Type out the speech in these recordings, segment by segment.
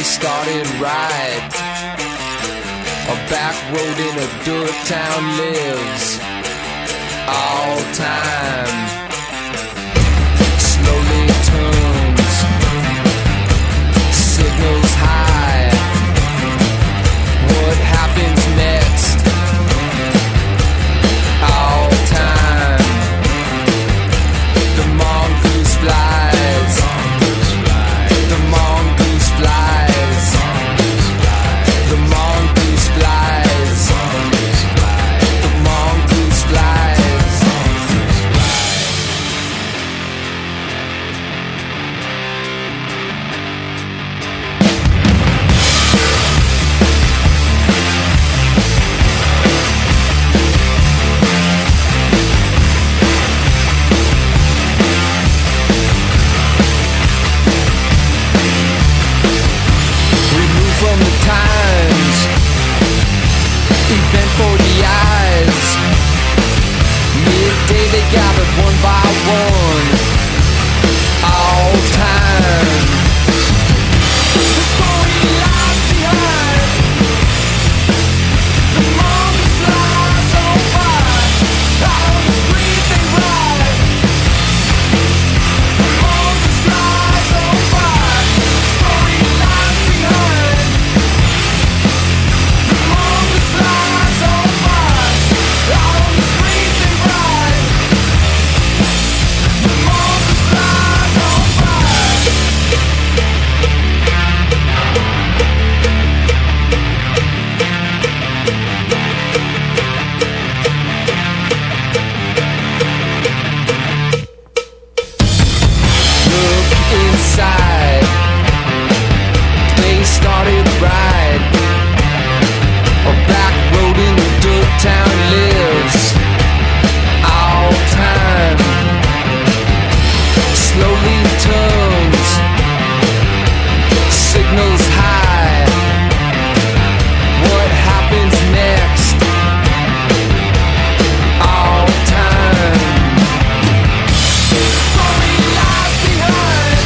started right. A back road in a dirt town lives all time. Slowly turns, signals high. What happens next? All time. The mongoose flies. The mongoose flies. The mongoose flies. The mongoose flies. Removed from the times, event for the eyes. Midday they gathered one by one. All time. The story lies behind. The mongoose flies on by. Out on the street they ride. The mongoose flies on by. The story lies behind. The mongoose flies on by. Out on the street they ride. The mongoose flies on by. Look inside. They started right. A back road in the dirt town lives all time. Slowly turns, signals high. What happens next? All time. Story lies behind.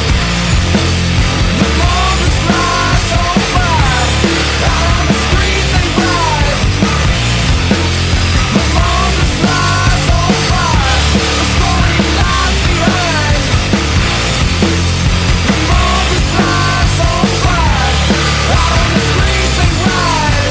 The mongoose flies on by. Out on the street they ride. The mongoose flies on by. The story lies behind. The mongoose flies on by. Out on the street they ride.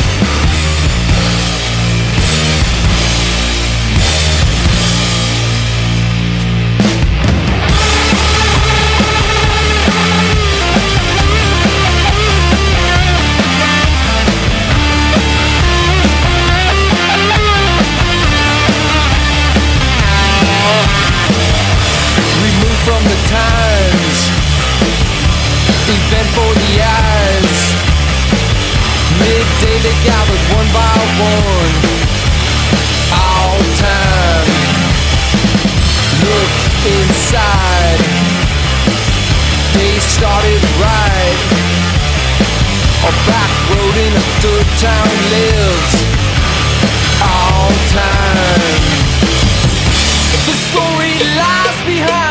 Removed from the times, event for the eyes. Midday they gathered one by one. All time. Look inside. They started right. A back road in a dirt town lives all time. The story lies behind.